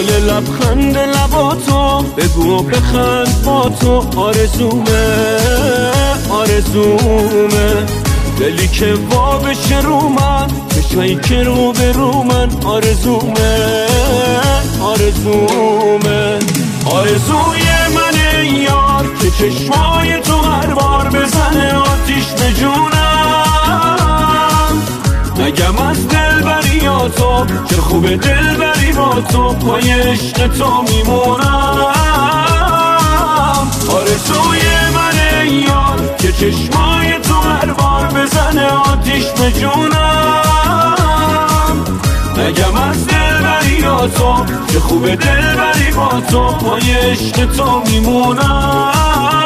گل لبخند لباتو بگو و بخند با تو آرزومه آرزومه دلی که وا بشه رو من چشایی که رو به رو من آرزومه آرزومه آرزوی من یار که چشمای تو هر بار بزنه آتیش به جونم نگم از دل بری یا تو چه خوبه دل بری با تو پای عشق تو میمونم آرزوی من یار که چشمای تو هر بار بزنه آتیش به جونم نگم از دل بری یا تو چه خوبه دل بری با تو پای عشق تو میمونم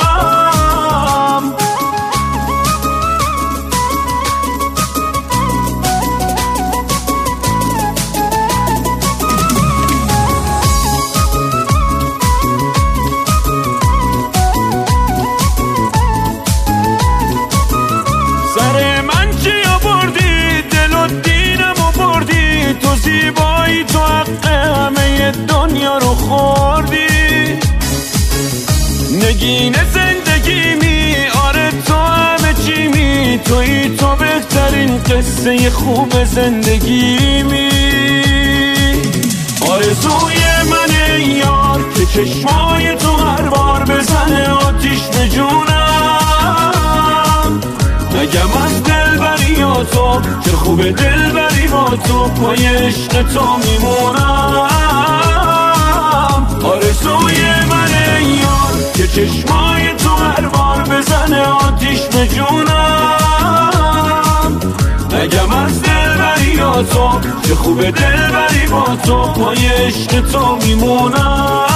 زیبایی تو حق همه دنیا رو خوردی نگین زندگیمی آره تو همه چیمی تویی تو بهترین قصه خوب زندگیمی آرزوی من یار که چشمای تو هر بار بزنه آتیش به جونم نگم از دل بری یا تو چه خوبه دل بری با تو پای عشق تو میمونم آرزوی من یار که چشمای تو هر بار بزنه آتیش به جونم نگم از دل بری یا تو چه خوبه دل بری با تو پای عشق تو میمونم